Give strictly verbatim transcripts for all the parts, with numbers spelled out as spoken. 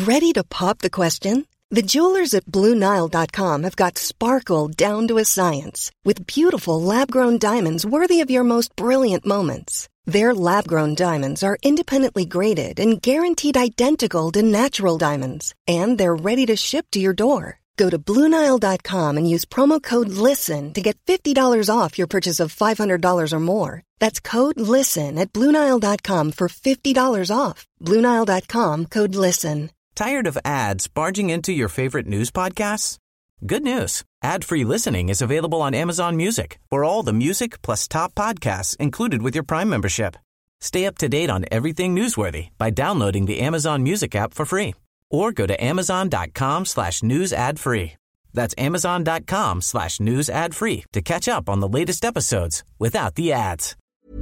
Ready to pop the question? The jewelers at Blue Nile dot com have got sparkle down to a science with beautiful lab-grown diamonds worthy of your most brilliant moments. Their lab-grown diamonds are independently graded and guaranteed identical to natural diamonds, and they're ready to ship to your door. Go to Blue Nile dot com and use promo code LISTEN to get fifty dollars off your purchase of five hundred dollars or more. That's code LISTEN at Blue Nile dot com for fifty dollars off. Blue Nile dot com, code LISTEN. Tired of ads barging into your favorite news podcasts? Good news. Ad-free listening is available on Amazon Music for all the music plus top podcasts included with your Prime membership. Stay up to date on everything newsworthy by downloading the Amazon Music app for free or go to amazon.com slash news ad free. That's amazon.com slash news ad free to catch up on the latest episodes without the ads.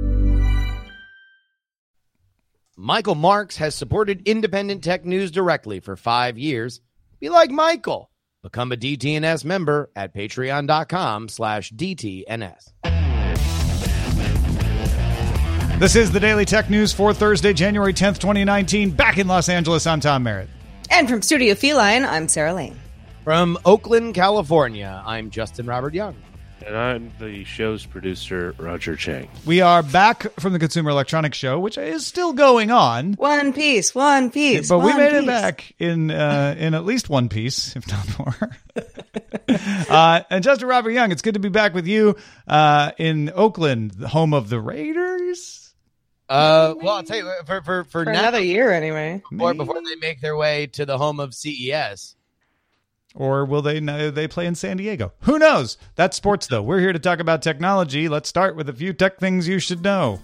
Michael Marks has supported independent tech news directly for five years. Be like Michael. Become a D T N S member at patreon.com slash DTNS. This is the Daily Tech News for Thursday, January tenth, twenty nineteen. Back in Los Angeles, I'm Tom Merritt. And from Studio Feline, I'm Sarah Lane. From Oakland, California, I'm Justin Robert Young. And I'm the show's producer, Roger Chang. We are back from the Consumer Electronics Show, which is still going on. One piece, one piece, But one we made piece. it back in uh, in at least one piece, if not more. uh, and Justin Robert Young, it's good to be back with you uh, in Oakland, the home of the Raiders. Uh, well, I'll tell you, for, for, for, For now, another year, anyway. or before they make their way to the home of C E S. Or will they know they play in San Diego? Who knows? That's sports, though. We're here to talk about technology. Let's start with a few tech things you should know.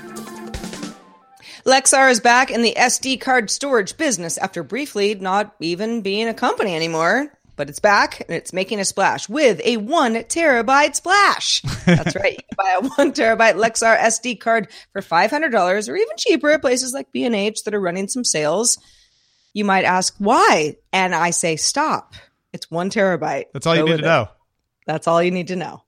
Lexar is back in the S D card storage business after briefly not even being a company anymore. But it's back, and it's making a splash with a one terabyte splash. That's right. You can buy a one terabyte Lexar S D card for five hundred dollars or even cheaper at places like B and H that are running some sales. You might ask why, and I say stop. It's one terabyte. That's all you Go need with to it. know. That's all you need to know.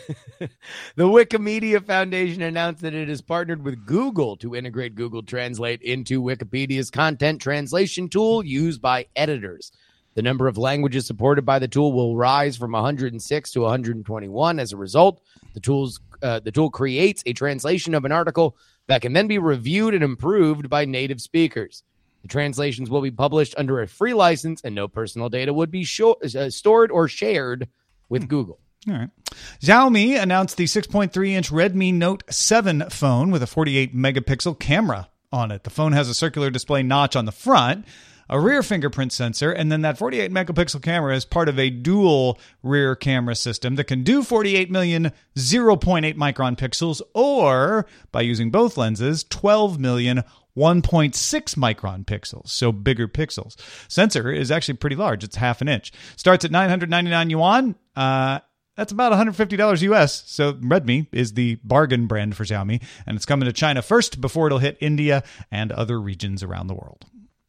The Wikimedia Foundation announced that it has partnered with Google to integrate Google Translate into Wikipedia's content translation tool used by editors. The number of languages supported by the tool will rise from one hundred six to one hundred twenty-one. As a result, the tools uh, the tool creates a translation of an article that can then be reviewed and improved by native speakers. The translations will be published under a free license, and no personal data would be show, uh, stored or shared with Google. All right. Xiaomi announced the six point three inch Redmi Note seven phone with a forty-eight megapixel camera on it. The phone has a circular display notch on the front, a rear fingerprint sensor, and then that forty-eight megapixel camera is part of a dual rear camera system that can do forty-eight million zero point eight micron pixels, or by using both lenses, twelve million one point six micron pixels, so bigger pixels. Sensor is actually pretty large. It's half an inch. Starts at nine hundred ninety-nine yuan. Uh, that's about one hundred fifty dollars U S. So Redmi is the bargain brand for Xiaomi, and it's coming to China first before it'll hit India and other regions around the world.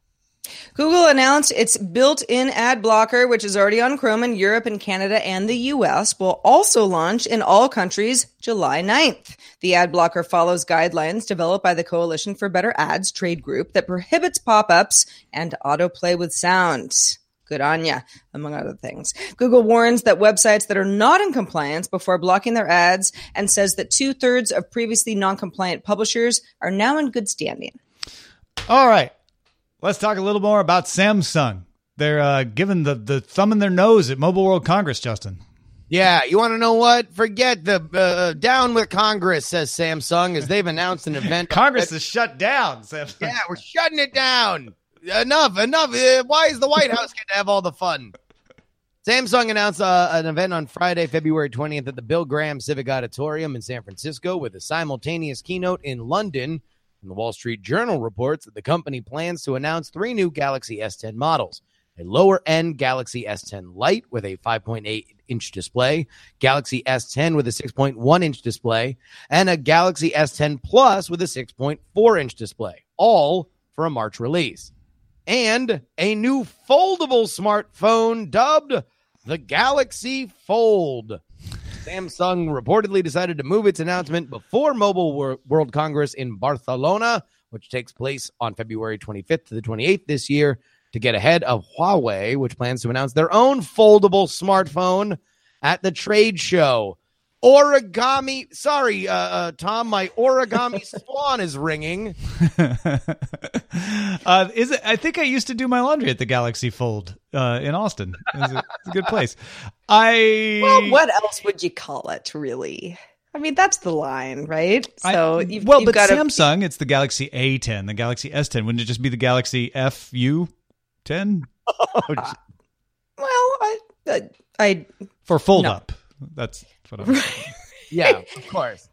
Google announced its built-in ad blocker, which is already on Chrome in Europe and Canada and the U S, will also launch in all countries July ninth. The ad blocker follows guidelines developed by the Coalition for Better Ads trade group that prohibits pop-ups and autoplay with sound. Good on ya, among other things. Google warns that websites that are not in compliance before blocking their ads and says that two-thirds of previously non-compliant publishers are now in good standing. All right. Let's talk a little more about Samsung. They're uh, giving the, the thumb in their nose at Mobile World Congress, Justin. Yeah, you want to know what? Forget the uh, down with Congress, says Samsung, as they've announced an event. Congress is shut down, Samsung. Yeah, we're shutting it down. Enough, enough. Uh, why is the White House getting to have all the fun? Samsung announced uh, an event on Friday, February twentieth at the Bill Graham Civic Auditorium in San Francisco with a simultaneous keynote in London. And the Wall Street Journal reports that the company plans to announce three new Galaxy S ten models. A lower-end Galaxy S ten Lite with a five point eight inch display, Galaxy S ten with a six point one inch display, and a Galaxy S ten Plus with a six point four inch display, all for a March release. And a new foldable smartphone dubbed the Galaxy Fold. Samsung reportedly decided to move its announcement before Mobile Wor- World Congress in Barcelona, which takes place on February twenty-fifth to the twenty-eighth this year, to get ahead of Huawei, which plans to announce their own foldable smartphone at the trade show. Origami. Sorry, uh, uh, Tom, my origami swan is ringing. uh, is it? I think I used to do my laundry at the Galaxy Fold uh, in Austin. It's a, it's a good place. I Well, what else would you call it, really? I mean, that's the line, right? So, I, you've, well, you've but got Samsung, it's the Galaxy A ten, the Galaxy S ten. Wouldn't it just be the Galaxy F U ten? Oh, uh, well, I, I, I for fold no. up. That's what I'm saying. Yeah, of course.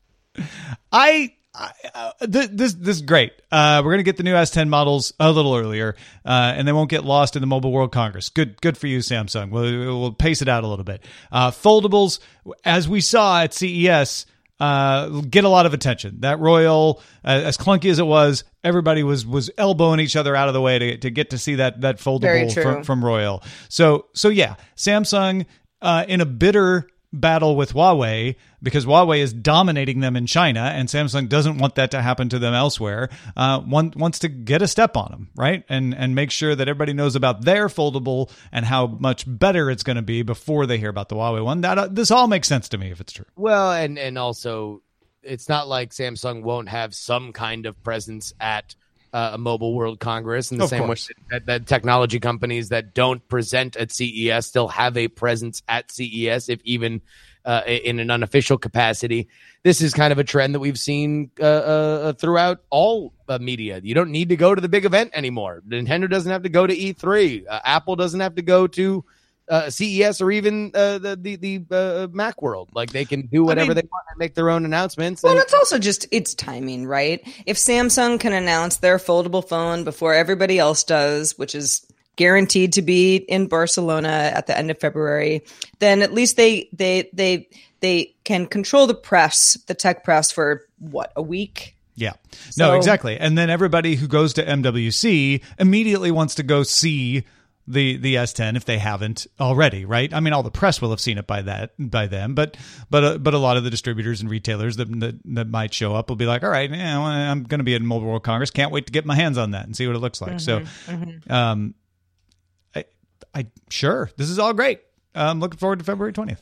I, I uh, th- this this is great. Uh, we're gonna get the new S ten models a little earlier, uh, and they won't get lost in the Mobile World Congress. Good, good for you, Samsung. We'll, we'll pace it out a little bit. Uh, foldables, as we saw at C E S, uh, get a lot of attention. That Royal, uh, as clunky as it was, everybody was was elbowing each other out of the way to to get to see that that foldable from, from Royal. So so yeah, Samsung uh, in a bitter battle with Huawei, because Huawei is dominating them in China and Samsung doesn't want that to happen to them elsewhere, uh, one, wants to get a step on them, right? And and make sure that everybody knows about their foldable and how much better it's going to be before they hear about the Huawei one. That uh, this all makes sense to me if it's true. Well, and, and also, it's not like Samsung won't have some kind of presence at uh, a Mobile World Congress in the Of same course. way that, that technology companies that don't present at C E S still have a presence at C E S, if even uh, in an unofficial capacity. This is kind of a trend that we've seen uh, uh, throughout all uh, media. You don't need to go to the big event anymore. Nintendo doesn't have to go to E three. Uh, Apple doesn't have to go to uh, C E S or even uh, the the, the uh, Macworld. Like, they can do whatever I mean, they want and make their own announcements. Well, and- it's also just, it's timing, right? If Samsung can announce their foldable phone before everybody else does, which is guaranteed to be in Barcelona at the end of February, then at least they they they they can control the press, the tech press, for what, a week? Yeah, So- no, exactly. And then everybody who goes to M W C immediately wants to go see the the S ten if they haven't already, right? I mean, all the press will have seen it by that by then, but but uh, but a lot of the distributors and retailers that that, that might show up will be like, all right, yeah, well, I'm going to be at Mobile World Congress. Can't wait to get my hands on that and see what it looks like. Mm-hmm, so, mm-hmm. um, I I sure this is all great. I'm looking forward to February twentieth.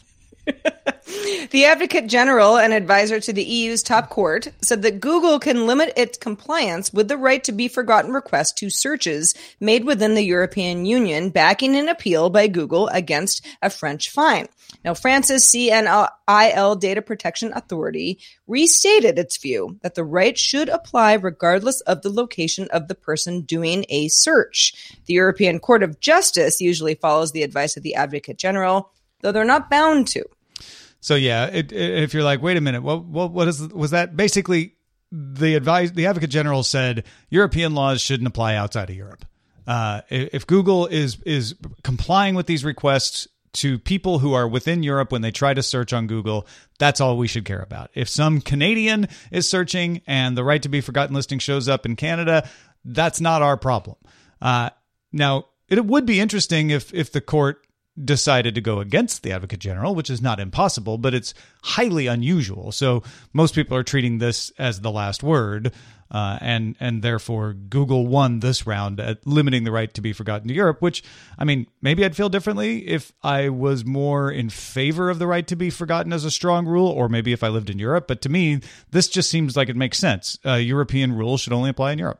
The Advocate General, an advisor to the E U's top court, said that Google can limit its compliance with the right to be forgotten requests to searches made within the European Union, backing an appeal by Google against a French fine. Now, France's C N I L Data Protection Authority restated its view that the right should apply regardless of the location of the person doing a search. The European Court of Justice usually follows the advice of the Advocate General, though they're not bound to. So yeah, it, it, if you're like, wait a minute, what what what is was that? Basically, the advise the Advocate General said European laws shouldn't apply outside of Europe. Uh, if Google is is complying with these requests to people who are within Europe when they try to search on Google, that's all we should care about. If some Canadian is searching and the right to be forgotten listing shows up in Canada, that's not our problem. Uh, now, it would be interesting if if the court decided to go against the Advocate General, which is not impossible, but it's highly unusual. So most people are treating this as the last word, uh, and and therefore Google won this round at limiting the right to be forgotten to Europe, which, I mean, maybe I'd feel differently if I was more in favor of the right to be forgotten as a strong rule, or maybe if I lived in Europe. But to me, this just seems like it makes sense. Uh, European rules should only apply in Europe.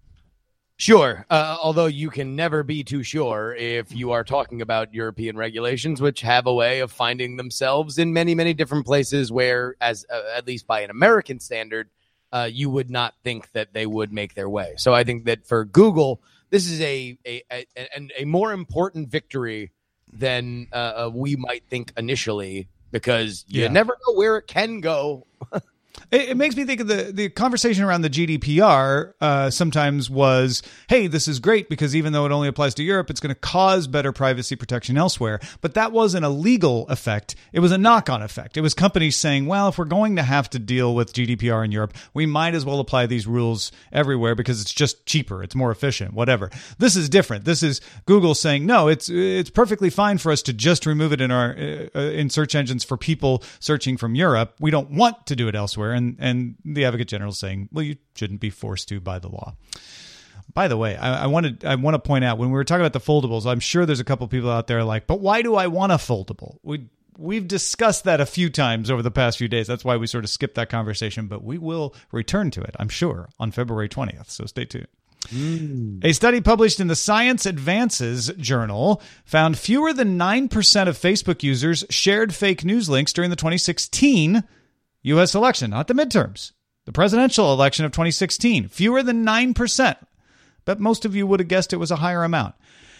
Sure, uh, although you can never be too sure if you are talking about European regulations, which have a way of finding themselves in many, many different places where, as uh, at least by an American standard, uh, you would not think that they would make their way. So I think that for Google, this is a a, a, a, a more important victory than uh, we might think initially, because you Yeah. never know where it can go. It, it makes me think of the, the conversation around the G D P R uh, sometimes was, hey, this is great because even though it only applies to Europe, it's going to cause better privacy protection elsewhere. But that wasn't a legal effect. It was a knock-on effect. It was companies saying, well, if we're going to have to deal with G D P R in Europe, we might as well apply these rules everywhere because it's just cheaper. It's more efficient, whatever. This is different. This is Google saying, no, it's it's perfectly fine for us to just remove it in our uh, in search engines for people searching from Europe. We don't want to do it elsewhere. And and the Advocate General is saying, well, you shouldn't be forced to by the law. By the way, I, I wanted I want to point out when we were talking about the foldables, I'm sure there's a couple people out there like, but why do I want a foldable? We we've discussed that a few times over the past few days. That's why we sort of skipped that conversation, but we will return to it, I'm sure, on February twentieth. So stay tuned. Mm. A study published in the Science Advances journal found fewer than nine percent of Facebook users shared fake news links during the twenty sixteen U S election, not the midterms. The presidential election of twenty sixteen, fewer than nine percent. But most of you would have guessed it was a higher amount.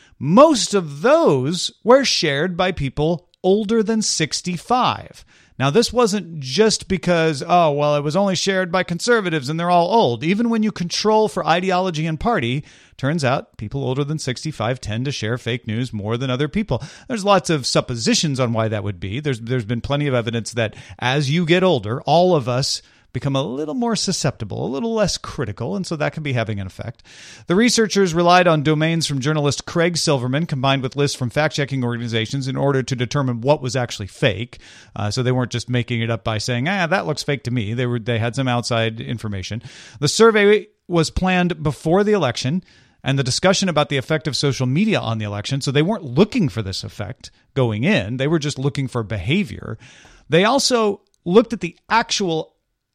Most of those were shared by people older than sixty-five. Now, this wasn't just because, oh, well, it was only shared by conservatives and they're all old. Even when you control for ideology and party, turns out people older than sixty-five tend to share fake news more than other people. There's lots of suppositions on why that would be. There's There's been plenty of evidence that as you get older, all of us become a little more susceptible, a little less critical, and so that can be having an effect. The researchers relied on domains from journalist Craig Silverman combined with lists from fact-checking organizations in order to determine what was actually fake. Uh, so they weren't just making it up by saying, ah, that looks fake to me. They were they had some outside information. The survey was planned before the election and the discussion about the effect of social media on the election. So they weren't looking for this effect going in. They were just looking for behavior. They also looked at the actual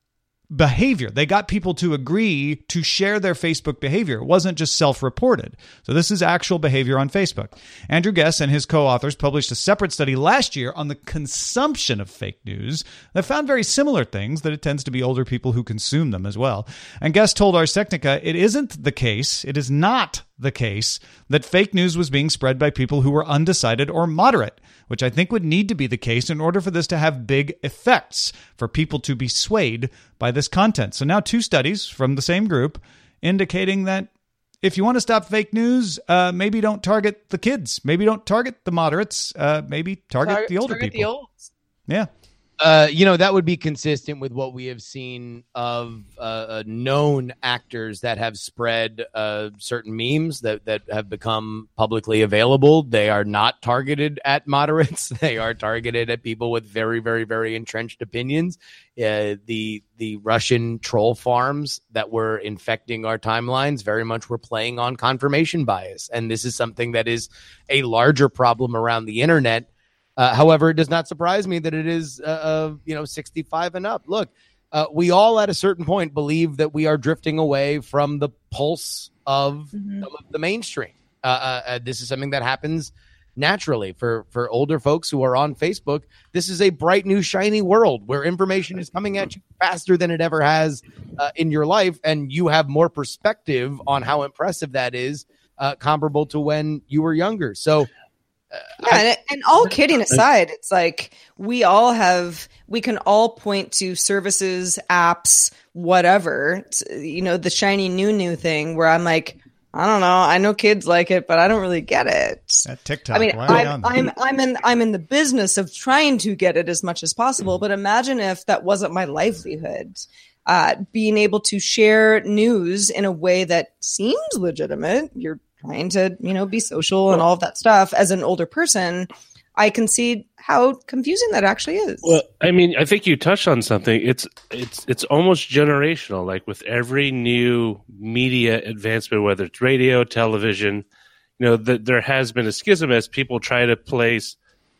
behavior. They got people to agree to share their Facebook behavior. It wasn't just self-reported. So this is actual behavior on Facebook. Andrew Guess and his co-authors published a separate study last year on the consumption of fake news that found very similar things, that it tends to be older people who consume them as well. And Guess told Ars Technica it isn't the case, it is not the case, that fake news was being spread by people who were undecided or moderate, which I think would need to be the case in order for this to have big effects, for people to be swayed by this content. So now two studies from the same group indicating that if you want to stop fake news, uh, maybe don't target the kids. Maybe don't target the moderates. Uh, maybe target, target the older target people. The olds. Yeah. Uh, you know, that would be consistent with what we have seen of uh, uh, known actors that have spread uh, certain memes that, that have become publicly available. They are not targeted at moderates. They are targeted at people with very, very, very entrenched opinions. Uh, the the Russian troll farms that were infecting our timelines very much were playing on confirmation bias. And this is something that is a larger problem around the internet. Uh, however, it does not surprise me that it is, uh, uh, you know, sixty-five and up. Look, uh, we all at a certain point believe that we are drifting away from the pulse of, mm-hmm. of the mainstream. Uh, uh, uh, this is something that happens naturally for, for older folks who are on Facebook. This is a bright, new, shiny world where information is coming at you faster than it ever has uh, in your life. And you have more perspective on how impressive that is, uh, comparable to when you were younger. So, Uh, yeah, I, and, and all kidding aside, it's like we all have, we can all point to services, apps, whatever, you know, the shiny new, new thing where I'm like, I don't know, I know kids like it, but I don't really get it. That TikTok. I mean, I'm, I'm, I'm in, I'm in the business of trying to get it as much as possible, but imagine if that wasn't my livelihood. Uh, being able to share news in a way that seems legitimate, you're trying to, you know, be social and all of that stuff as an older person, I can see how confusing that actually is. Well, I mean, I think you touched on something. It's it's it's almost generational. Like with every new media advancement, whether it's radio, television, you know, the, there has been a schism as people try to place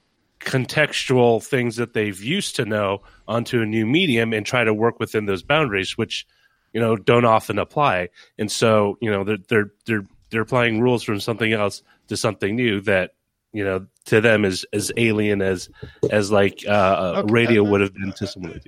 contextual things that they've used to know onto a new medium and try to work within those boundaries, which, you know, don't often apply. And so, you know, they're they're they're they're applying rules from something else to something new that, you know, to them is as alien as as like uh, okay. radio would have been to someone.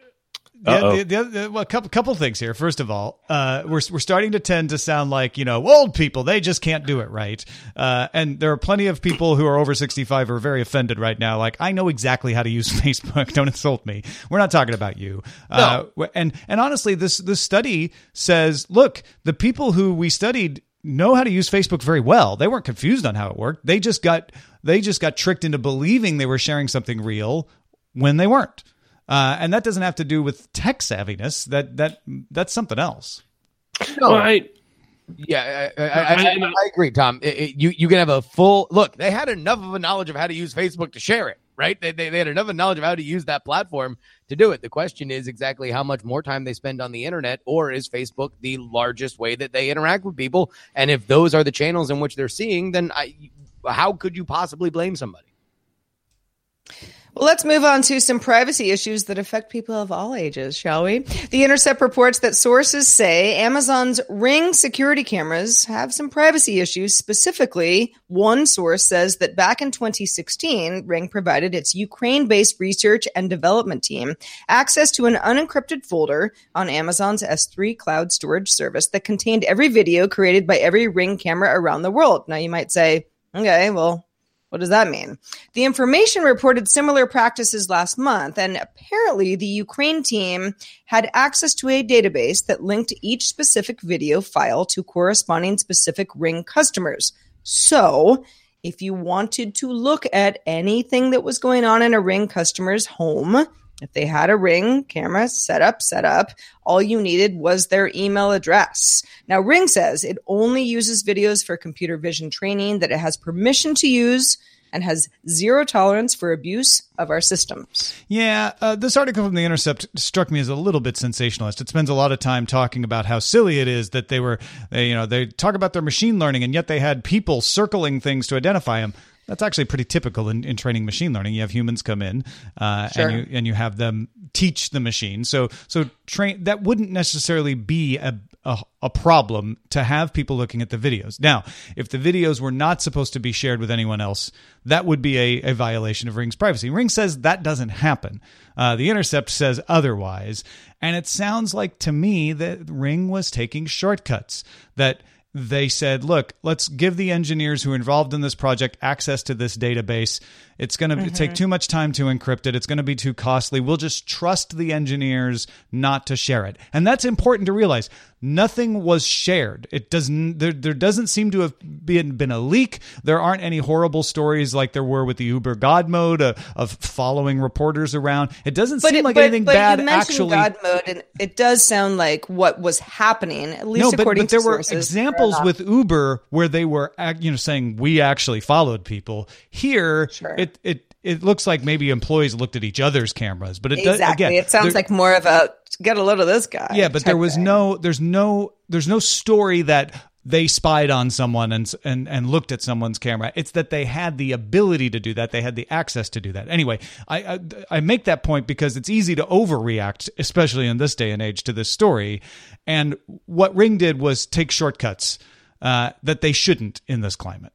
The, the, the other, well, a couple couple things here. First of all, uh, we're we're starting to tend to sound like, you know, old people. They just can't do it right. Uh, and there are plenty of people who are over sixty-five who are very offended right now. Like, I know exactly how to use Facebook. Don't insult me. We're not talking about you. No. Uh, and and honestly, this this study says, look, the people who we studied know how to use Facebook very well. They weren't confused on how it worked. They just got they just got tricked into believing they were sharing something real when they weren't. Uh, and that doesn't have to do with tech savviness. That that that's something else. No, well, I, yeah, I, I, I, I, I agree, Tom. It, it, you you can have a full look. They had enough of a knowledge of how to use Facebook to share it, right? They, they, they had enough knowledge of how to use that platform to do it. The question is exactly how much more time they spend on the internet, or is Facebook the largest way that they interact with people? And if those are the channels in which they're seeing, then I, how could you possibly blame somebody? Well, let's move on to some privacy issues that affect people of all ages, shall we? The Intercept reports that sources say Amazon's Ring security cameras have some privacy issues. Specifically, one source says that back in twenty sixteen, Ring provided its Ukraine-based research and development team access to an unencrypted folder on Amazon's S three cloud storage service that contained every video created by every Ring camera around the world. Now, you might say, okay, well, what does that mean? The information reported similar practices last month, and apparently the Ukraine team had access to a database that linked each specific video file to corresponding specific Ring customers. So, if you wanted to look at anything that was going on in a Ring customer's home, if they had a Ring camera set up, set up, all you needed was their email address. Now, Ring says it only uses videos for computer vision training, that it has permission to use, and has zero tolerance for abuse of our systems. Yeah, uh, this article from The Intercept struck me as a little bit sensationalist. It spends a lot of time talking about how silly it is that they were, they, you know, they talk about their machine learning, and yet they had people circling things to identify them. That's actually pretty typical in, in training machine learning. You have humans come in uh, Sure. and you and you have them teach the machine. So so train that wouldn't necessarily be a, a a problem to have people looking at the videos. Now, if the videos were not supposed to be shared with anyone else, that would be a, a violation of Ring's privacy. Ring says that doesn't happen. Uh, the Intercept says otherwise, and it sounds like to me that Ring was taking shortcuts. That they said, look, let's give the engineers who are involved in this project access to this database. It's going to mm-hmm. take too much time to encrypt it. It's going to be too costly. We'll just trust the engineers not to share it. And that's important to realize. Nothing was shared. It doesn't. There, there doesn't seem to have been, been a leak. There aren't any horrible stories like there were with the Uber God mode uh, of following reporters around. It doesn't but seem it, like but, anything but bad you mentioned actually. God mode, and it does sound like what was happening, at least no, but, according but there to were sources. examples with Uber where they were, you know, saying we actually followed people. Here, Sure. it it. It looks like maybe employees looked at each other's cameras, but it exactly. does again. It sounds there, like more of a get a load of this guy. Yeah, but there was thing. no, there's no, there's no story that they spied on someone and and and looked at someone's camera. It's that they had the ability to do that. They had the access to do that. Anyway, I I, I make that point because it's easy to overreact, especially in this day and age, to this story. And what Ring did was take shortcuts uh, that they shouldn't in this climate.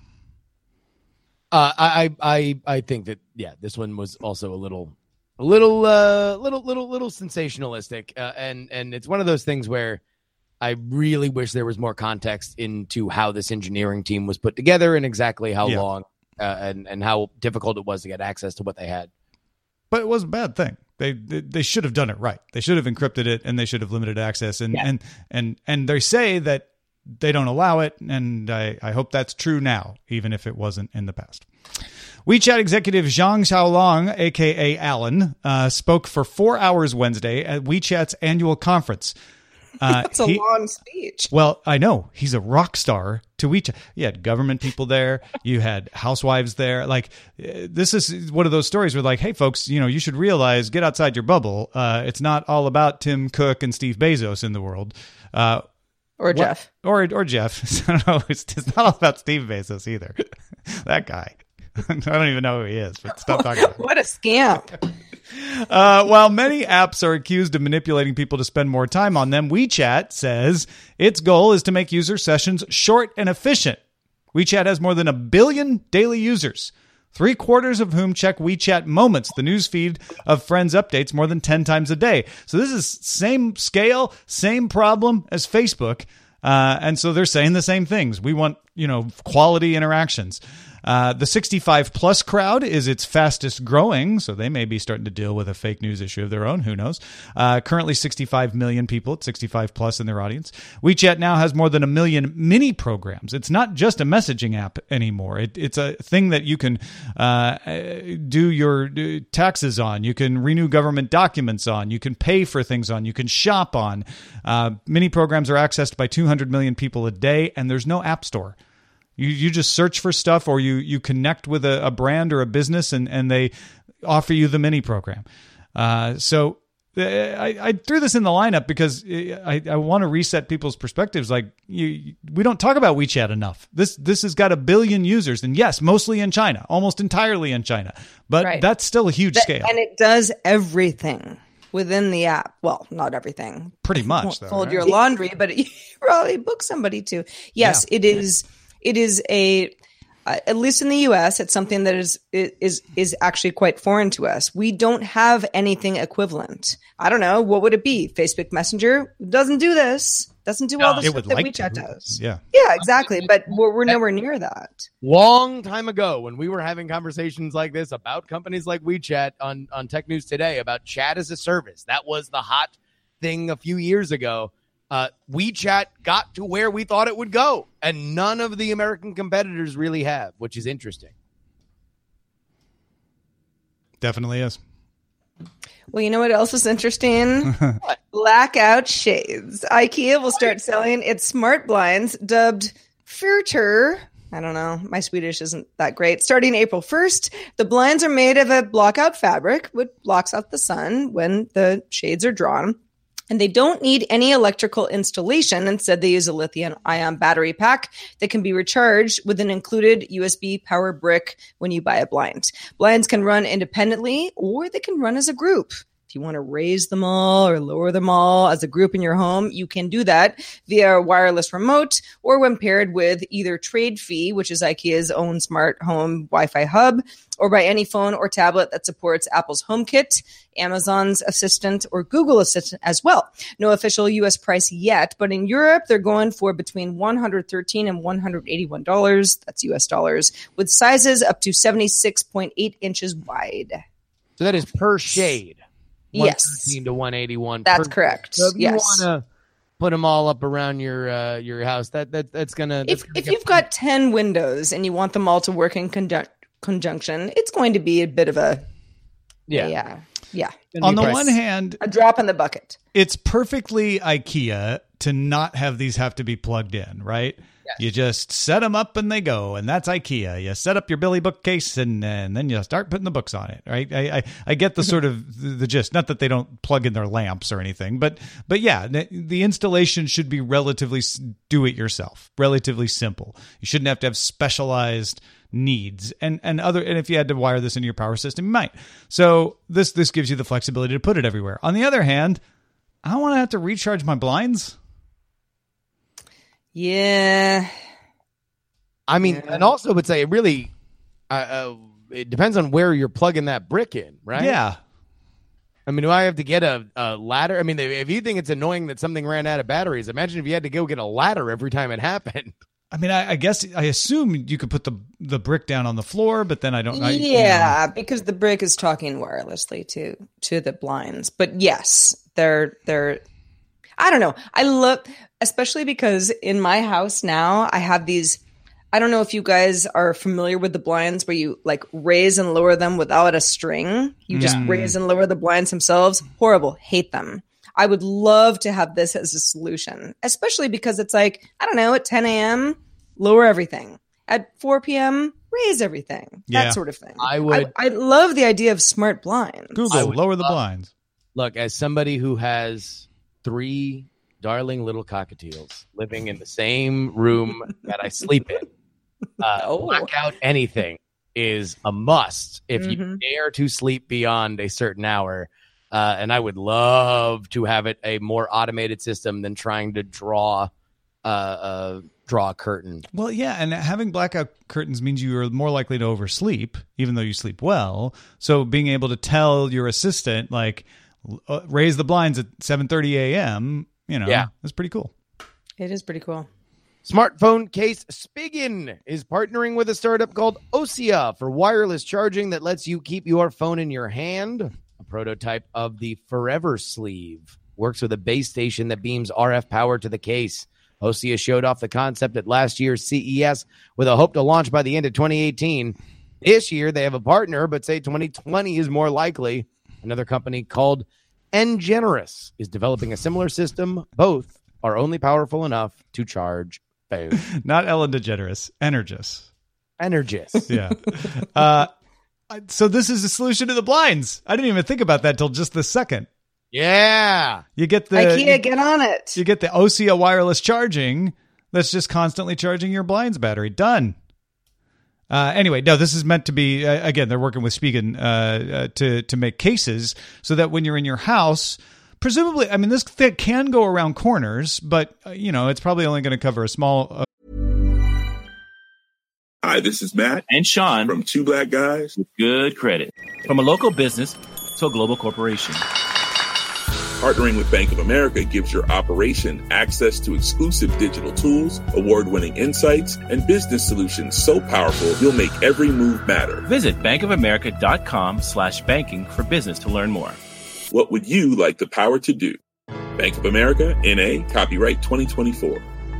Uh, I, I, I think that yeah, this one was also a little, a little, uh, little, little, little sensationalistic, uh, and and it's one of those things where I really wish there was more context into how this engineering team was put together and exactly how Yeah. long uh, and and how difficult it was to get access to what they had. But it was a bad thing. They, they they should have done it right. They should have encrypted it, and they should have limited access. And Yeah. and and and they say that they don't allow it, and I, I hope that's true now, even if it wasn't in the past. WeChat executive Zhang Xiaolong, a k a. Alan, uh, spoke for four hours Wednesday at WeChat's annual conference. Uh, That's a he- long speech. Well, I know. He's a rock star to WeChat. You had government people there. You had housewives there. Like, uh, this is one of those stories where, like, hey, folks, you know, you should realize, get outside your bubble. Uh, it's not all about Tim Cook and Steve Bezos in the world. Uh, Or what- Jeff. Or or Jeff. I don't know. It's, it's not all about Steve Bezos either. That guy. I don't even know who he is, but stop talking about him. What a scamp. Uh, while many apps are accused of manipulating people to spend more time on them, WeChat says its goal is to make user sessions short and efficient. WeChat has more than a billion daily users, three quarters of whom check WeChat Moments, the news feed of friends' updates, more than ten times a day. So this is same scale, same problem as Facebook. Uh, and so they're saying the same things. We want, you know, quality interactions. Uh, the sixty-five plus crowd is its fastest growing, so they may be starting to deal with a fake news issue of their own. Who knows? Uh, currently sixty-five million people at sixty-five plus in their audience. WeChat now has more than a million mini programs. It's not just a messaging app anymore. It, it's a thing that you can uh, do your taxes on. You can renew government documents on. You can pay for things on. You can shop on. Uh, mini programs are accessed by two hundred million people a day, and there's no app store. You you just search for stuff, or you you connect with a, a brand or a business, and, and they offer you the mini program. Uh, so I, I threw this in the lineup because I, I want to reset people's perspectives. Like you, we don't talk about WeChat enough. This this has got a billion users, and yes, mostly in China, almost entirely in China. But Right. that's still a huge That- scale. and it does everything within the app. Well, not everything. Pretty much, Won't though, fold right? your laundry, but you probably book somebody to. Yes, it is. It is a. Uh, at least in the U S, it's something that is is is actually quite foreign to us. We don't have anything equivalent. I don't know, what would it be? Facebook Messenger doesn't do this. Doesn't do all the It stuff would that like WeChat to. does. Yeah. Yeah, exactly. But we're, we're nowhere near that. Long time ago, when we were having conversations like this about companies like WeChat on, on Tech News Today about chat as a service, that was the hot thing a few years ago. Uh, WeChat got to where we thought it would go, and none of the American competitors really have, which is interesting. Definitely is. Well, you know what else is interesting? Blackout shades. IKEA will start selling its smart blinds dubbed Furter. I don't know. My Swedish isn't that great. Starting April first, the blinds are made of a blockout fabric, which blocks out the sun when the shades are drawn. And they don't need any electrical installation. Instead, they use a lithium-ion battery pack that can be recharged with an included U S B power brick when you buy a blind. Blinds can run independently, or they can run as a group. If you want to raise them all or lower them all as a group in your home, you can do that via a wireless remote or when paired with either TradeFi, which is IKEA's own smart home Wi-Fi hub, or by any phone or tablet that supports Apple's HomeKit, Amazon's Assistant, or Google Assistant as well. No official U S price yet, but in Europe, they're going for between one hundred thirteen dollars and one hundred eighty-one dollars. That's U S dollars, with sizes up to seventy-six point eight inches wide. So that is per shade. Yes. one thirteen to one eighty-one. That's per- correct. So if you Yes. want to put them all up around your uh, your house, that that that's gonna. That's If, gonna if get- you've got ten windows and you want them all to work in conjun- conjunction, it's going to be a bit of a yeah, yeah, yeah, Gonna On be the pricey. one hand, a drop in the bucket. it's perfectly IKEA to not have these have to be plugged in, right? Yes. You just set them up and they go, and that's IKEA. You set up your Billy bookcase, and, and then you start putting the books on it, right? I I, I get the sort of the, the gist. Not that they don't plug in their lamps or anything, but but yeah, the, the installation should be relatively s- do it yourself, relatively simple. You shouldn't have to have specialized needs and and other. And if you had to wire this into your power system, you might. So this this gives you the flexibility to put it everywhere. On the other hand, I don't want to have to recharge my blinds. Yeah, I mean, and also would say it really, uh, uh, it depends on where you're plugging that brick in, right? Yeah. I mean, do I have to get a, a ladder? I mean, if you think it's annoying that something ran out of batteries, imagine if you had to go get a ladder every time it happened. I mean, I, I guess I assume you could put the the brick down on the floor, but then I don't know. yeah, because the brick is talking wirelessly to to the blinds. But yes, they're they're. I don't know. I love, especially because in my house now I have these. I don't know if you guys are familiar with the blinds where you like raise and lower them without a string. You just Mm. raise and lower the blinds themselves. Horrible. Hate them. I would love to have this as a solution, especially because it's like, I don't know, at ten a.m., lower everything. At four p.m., raise everything. Yeah. That sort of thing. I would- I, I love the idea of smart blinds. I Google, would lower the love- blinds. Look, as somebody who has three darling little cockatiels living in the same room that I sleep in, uh, Oh. blackout anything is a must if you Mhm. dare to sleep beyond a certain hour. Uh, and I would love to have it a more automated system than trying to draw uh, uh, draw a curtain. Well, yeah, and having blackout curtains means you are more likely to oversleep, even though you sleep well. So being able to tell your assistant, like, uh, raise the blinds at seven thirty a.m., you know, Yeah. that's pretty cool. It is pretty cool. Smartphone case Spigen is partnering with a startup called Ossia for wireless charging that lets you keep your phone in your hand. A prototype of the Forever Sleeve works with a base station that beams R F power to the case. Ossia showed off the concept at last year's C E S with a hope to launch by the end of twenty eighteen. This year, they have a partner, but say twenty twenty is more likely. Another company called Engeneris is developing a similar system. Both are only powerful enough to charge Boom. Not Ellen DeGeneres. Energis. Energis. Yeah. Uh, so this is a solution to the blinds. I didn't even think about that till just this second. Yeah. You get the IKEA, you, get on it. You get the O S I A wireless charging that's just constantly charging your blinds battery. Done. Uh, anyway, no, this is meant to be, uh, again, they're working with Spigen uh, uh, to, to make cases so that when you're in your house, presumably, I mean, this thing can go around corners, but, uh, you know, it's probably only going to cover a small... Uh... Hi, this is Matt and Sean from Two Black Guys with Good Credit. From a local business to a global corporation. Partnering with Bank of America gives your operation access to exclusive digital tools, award-winning insights, and business solutions so powerful you'll make every move matter. Visit bankofamerica.com slash banking for business to learn more. What would you like the power to do? Bank of America, N A, copyright twenty twenty-four.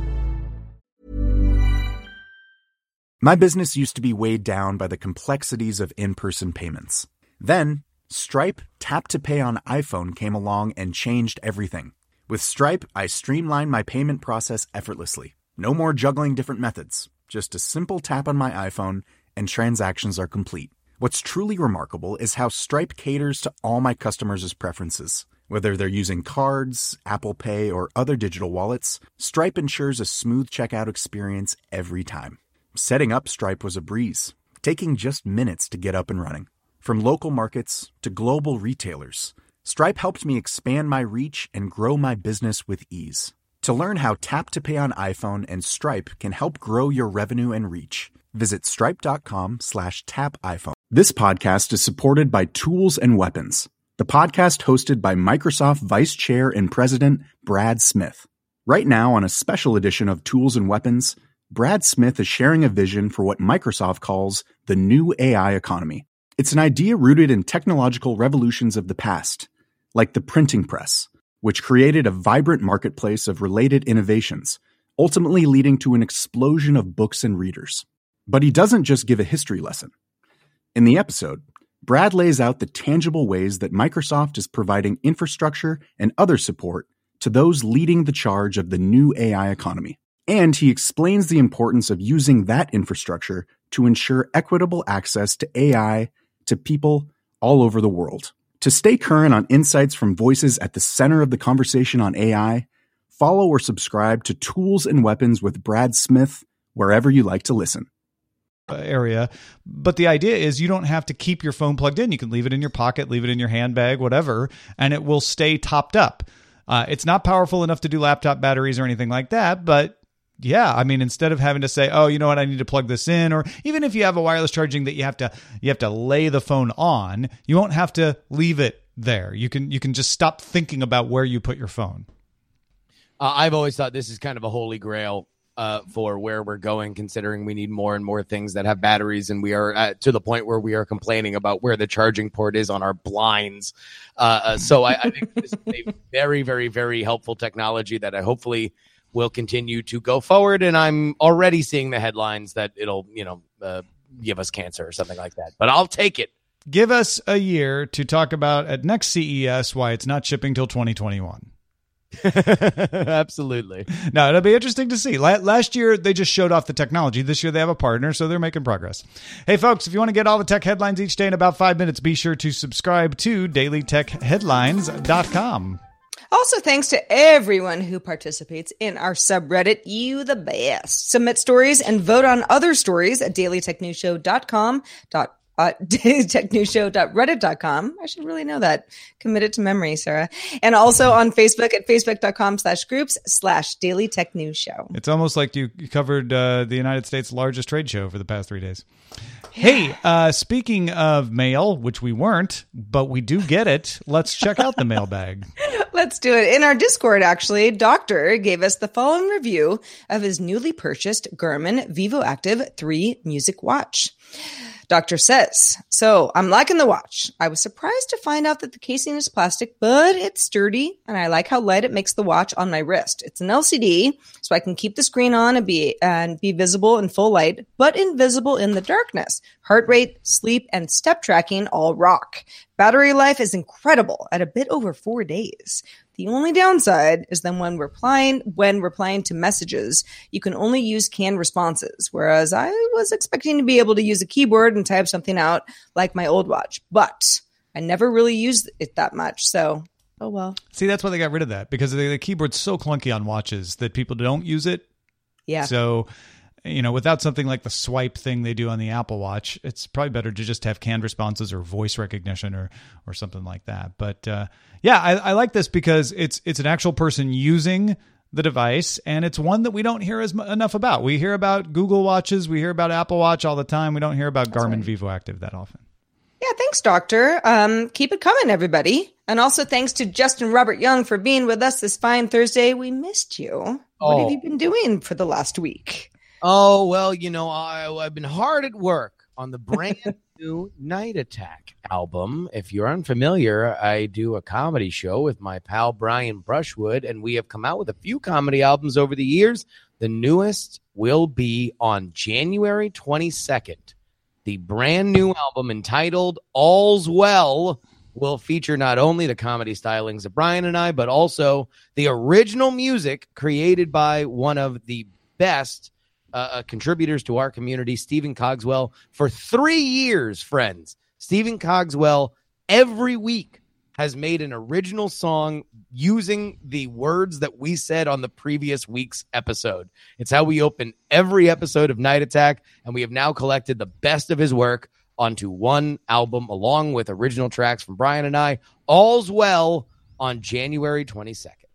My business used to be weighed down by the complexities of in-person payments. Then, Stripe Tap to Pay on iPhone came along and changed everything. With Stripe, I streamlined my payment process effortlessly. No more juggling different methods. Just a simple tap on my iPhone and transactions are complete. What's truly remarkable is how Stripe caters to all my customers' preferences. Whether they're using cards, Apple Pay, or other digital wallets, Stripe ensures a smooth checkout experience every time. Setting up Stripe was a breeze, taking just minutes to get up and running. From local markets to global retailers, Stripe helped me expand my reach and grow my business with ease. To learn how Tap to Pay on iPhone and Stripe can help grow your revenue and reach, visit stripe.com slash tap iPhone. This podcast is supported by Tools and Weapons, the podcast hosted by Microsoft Vice Chair and President Brad Smith. Right now, on a special edition of Tools and Weapons, Brad Smith is sharing a vision for what Microsoft calls the new A I economy. It's an idea rooted in technological revolutions of the past, like the printing press, which created a vibrant marketplace of related innovations, ultimately leading to an explosion of books and readers. But he doesn't just give a history lesson. In the episode, Brad lays out the tangible ways that Microsoft is providing infrastructure and other support to those leading the charge of the new A I economy. And he explains the importance of using that infrastructure to ensure equitable access to A I to people all over the world. To stay current on insights from voices at the center of the conversation on A I, follow or subscribe to Tools and Weapons with Brad Smith wherever you like to listen. Area, but the idea is you don't have to keep your phone plugged in. You can leave it in your pocket, leave it in your handbag, whatever, and it will stay topped up. Uh, it's not powerful enough to do laptop batteries or anything like that, but yeah, I mean, instead of having to say, oh, you know what, I need to plug this in, or even if you have a wireless charging that you have to you have to lay the phone on, you won't have to leave it there. You can you can just stop thinking about where you put your phone. Uh, I've always thought this is kind of a holy grail uh, for where we're going, considering we need more and more things that have batteries, and we are at, to the point where we are complaining about where the charging port is on our blinds. Uh, uh, so I, I think this is a very, very, very helpful technology that I hopefully will continue to go forward, and I'm already seeing the headlines that it'll, you know, uh, give us cancer or something like that. But I'll take it. Give us a year to talk about at next C E S why it's not shipping till twenty twenty-one. Absolutely. No, it'll be interesting to see. Last year, they just showed off the technology. This year, they have a partner, so they're making progress. Hey, folks, if you want to get all the tech headlines each day in about five minutes, be sure to subscribe to daily tech headlines dot com. Also, thanks to everyone who participates in our subreddit, you the best. Submit stories and vote on other stories at daily tech news show dot com. Uh, daily tech news show dot reddit dot com. I should really know that. Commit it to memory, Sarah. And also on Facebook at facebook.com slash groups slash Daily Tech News Show. It's almost like you covered uh, the United States' largest trade show for the past three days. Hey, uh, speaking of mail, which we weren't, but we do get it, let's check out the mailbag. Let's do it. In our Discord, actually, Doctor gave us the following review of his newly purchased Garmin VivoActive three music watch. Doctor says, so I'm liking the watch. I was surprised to find out that the casing is plastic, but it's sturdy, and I like how light it makes the watch on my wrist. It's an L C D, so I can keep the screen on and be and be visible in full light, but invisible in the darkness. Heart rate, sleep, and step tracking all rock. Battery life is incredible at a bit over four days. The only downside is then when replying when replying to messages, you can only use canned responses, whereas I was expecting to be able to use a keyboard and type something out like my old watch. But I never really used it that much, so oh well. See, that's why they got rid of that, because the, the keyboard's so clunky on watches that people don't use it. Yeah. So, you know, without something like the swipe thing they do on the Apple Watch, it's probably better to just have canned responses or voice recognition or or something like that. But uh, yeah, I, I like this because it's it's an actual person using the device, and it's one that we don't hear as m- enough about. We hear about Google Watches, we hear about Apple Watch all the time. We don't hear about That's Garmin right. Vivo Active that often. Yeah, thanks, Doctor. Um, keep it coming, everybody. And also thanks to Justin Robert Young for being with us this fine Thursday. We missed you. What Oh. have you been doing for the last week? Oh, well, you know, I, I've been hard at work on the brand new Night Attack album. If you're unfamiliar, I do a comedy show with my pal Brian Brushwood, and we have come out with a few comedy albums over the years. The newest will be on January twenty-second. The brand new album entitled All's Well will feature not only the comedy stylings of Brian and I, but also the original music created by one of the best uh, contributors to our community, Stephen Cogswell, for three years, friends. Stephen Cogswell every week has made an original song using the words that we said on the previous week's episode. It's how we open every episode of Night Attack, and we have now collected the best of his work onto one album, along with original tracks from Brian and I. All's Well on January twenty-second.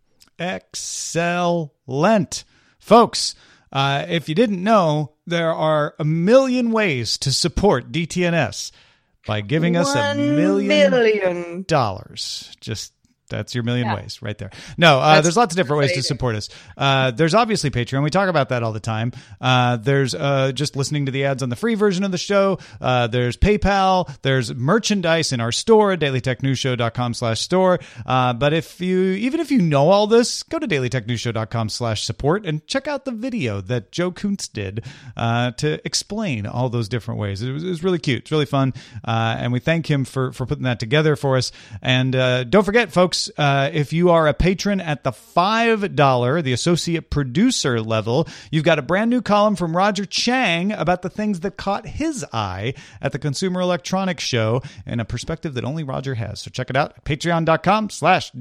Excellent. Folks, uh, if you didn't know, there are a million ways to support D T N S by giving us a million, million dollars. Just that's your million yeah. ways right there. No, uh, there's lots of different ways to support us. Uh, there's obviously Patreon. We talk about that all the time. Uh, there's uh, just listening to the ads on the free version of the show. Uh, there's PayPal. There's merchandise in our store, dailytechnewsshow.com slash store. Uh, but if you, even if you know all this, go to dailytechnewsshow.com slash support and check out the video that Joe Kuntz did uh, to explain all those different ways. It was, it was really cute. It's really fun. Uh, and we thank him for, for putting that together for us. And uh, don't forget, folks, Uh, if you are a patron at the five dollars, the associate producer level, you've got a brand new column from Roger Chang about the things that caught his eye at the Consumer Electronics Show in a perspective that only Roger has. So check it out at patreon.com slash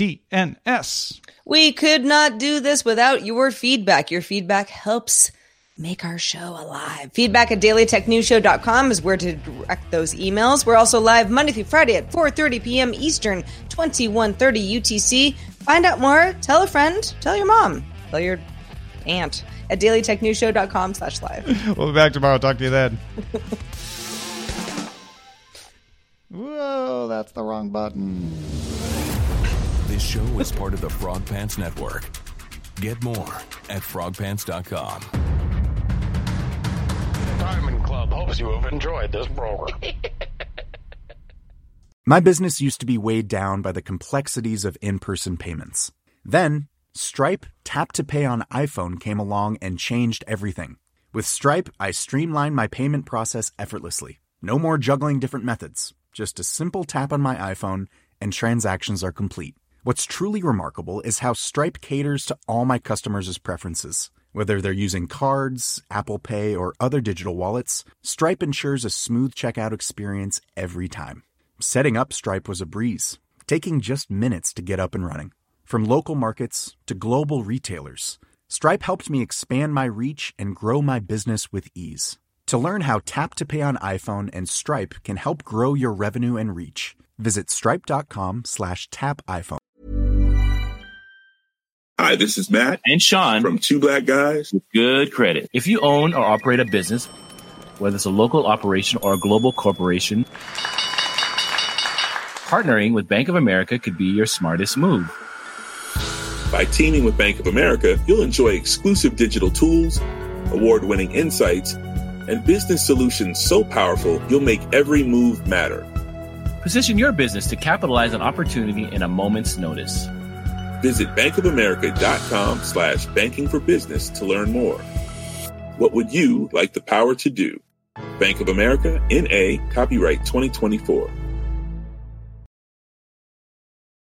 DTNS. We could not do this without your feedback. Your feedback helps make our show alive. Feedback at daily tech news show dot com is where to direct those emails. We're also live Monday through Friday at four thirty p.m. Eastern, twenty-one thirty U T C. Find out more. Tell a friend. Tell your mom. Tell your aunt at daily tech news show dot com slash live. We'll be back tomorrow. Talk to you then. Whoa, that's the wrong button. This show is part of the Frog Pants Network. Get more at frog pants dot com. Diamond Club hopes you have enjoyed this program. My business used to be weighed down by the complexities of in-person payments. Then, Stripe Tap to Pay on iPhone came along and changed everything. With Stripe, I streamlined my payment process effortlessly. No more juggling different methods. Just a simple tap on my iPhone, and transactions are complete. What's truly remarkable is how Stripe caters to all my customers' preferences. Whether they're using cards, Apple Pay, or other digital wallets, Stripe ensures a smooth checkout experience every time. Setting up Stripe was a breeze, taking just minutes to get up and running. From local markets to global retailers, Stripe helped me expand my reach and grow my business with ease. To learn how Tap to Pay on iPhone and Stripe can help grow your revenue and reach, visit stripe.com slash tap iPhone. Hi, this is Matt and Sean from Two Black Guys with Good Credit. If you own or operate a business, whether it's a local operation or a global corporation, partnering with Bank of America could be your smartest move. By teaming with Bank of America, you'll enjoy exclusive digital tools, award-winning insights, and business solutions so powerful you'll make every move matter. Position your business to capitalize on opportunity in a moment's notice. Visit bankofamerica.com slash banking for business to learn more. What would you like the power to do? Bank of America, N A, copyright twenty twenty-four.